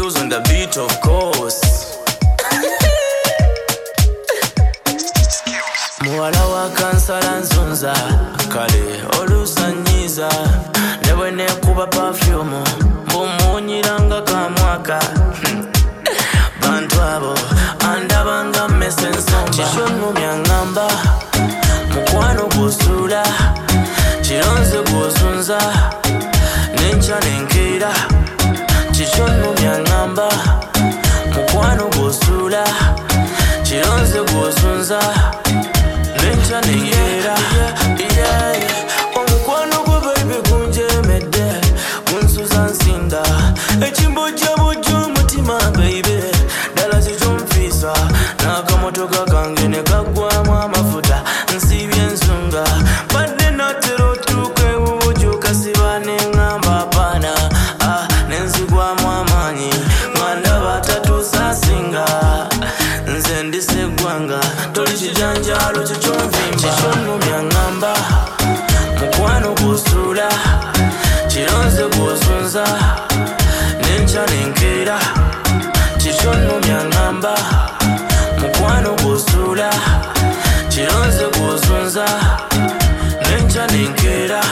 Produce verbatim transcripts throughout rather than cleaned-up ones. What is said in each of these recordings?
Skills on the beat, of course. Muwala wa kansala nzunza kale olusanyiza ne bwe nekuba perfume mbumunyiranga kamwaka bantu abo andabanga mmese ensomba kishonumya ngamba mukwano gusula kironze guzunza nenca nenkeera kishonumya ngamba mukwano gusula kironze guzunza nenca nenkeera omukwano gwe baby gunjemedde gunsuza nsinda ekimbujja bujja omutima baby ddala zikyonfiisa n'akamotoka kange ne kaggwamu amafuta nsibye ensonga badde natera otuuka ebubujuka siba neŋŋamba apaana ah, nenzigwamu amaanyi nga ndaba atatuusa singa nze ndise eggwanga toli kijanjaalo kikyonvimba kishonumya ngamba mukwano gusula kironze guzunza nenca nenkeera kishonumya ngamba mukwano gusula kironze guzunza nenca nenkeera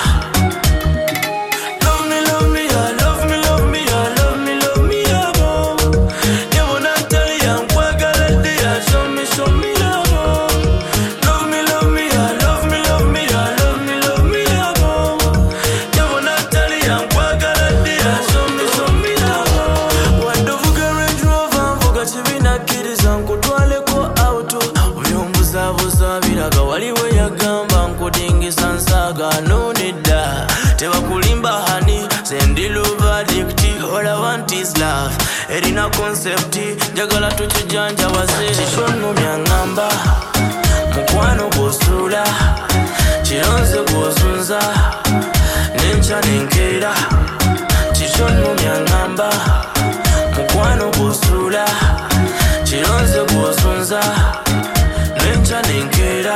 Love me, love me, I love me, love me, I love me, love me, abo Never not tell you I'm kwagala dear, show me, show me love Love me, love me, I love me, love me, I love me, love me, abo Never not tell you I'm kwagala dear, show me, show me love Wadovuga Range Rover, mvuga kibinakkiriza nkutwaleko auto obyombuzabuza biraga waliwo yagamba nkudingisa nsaaga nonedda tebakulimba hani sendilu verdict all I want is love erina concept njagala tukijanjabaze kishonumya ngamba mukwano gusula kironze guzunza nenca nenkeera kishonumya ngamba mukwano gusula kironze guzunza nenca nenkeera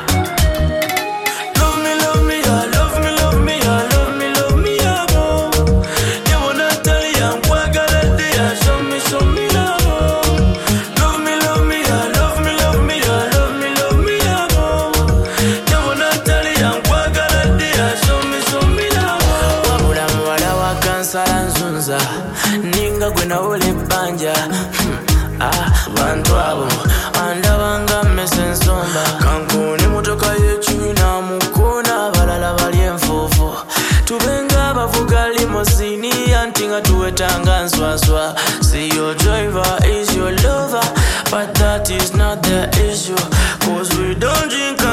Love me, love me, I love me, love me, I love me, love me, abo Never not tell you I'm kwagala dear, show me, show me love Love me, love me, I love me, love me, I love me, love me, abo Never not tell you I'm kwagala dear, show me, show me love Wabula muwala wa kansala nzunza ninga gwe nawula ebbanja hmm. ah, bantu abo andabanga mmese ensomba kankuni motoka y'ekiina mukoona abalala bali enfuufu tubenga abavuga limosini anti nga tuwetanga nswaswa see your driver is your lover but that is not the issue cause we don't drink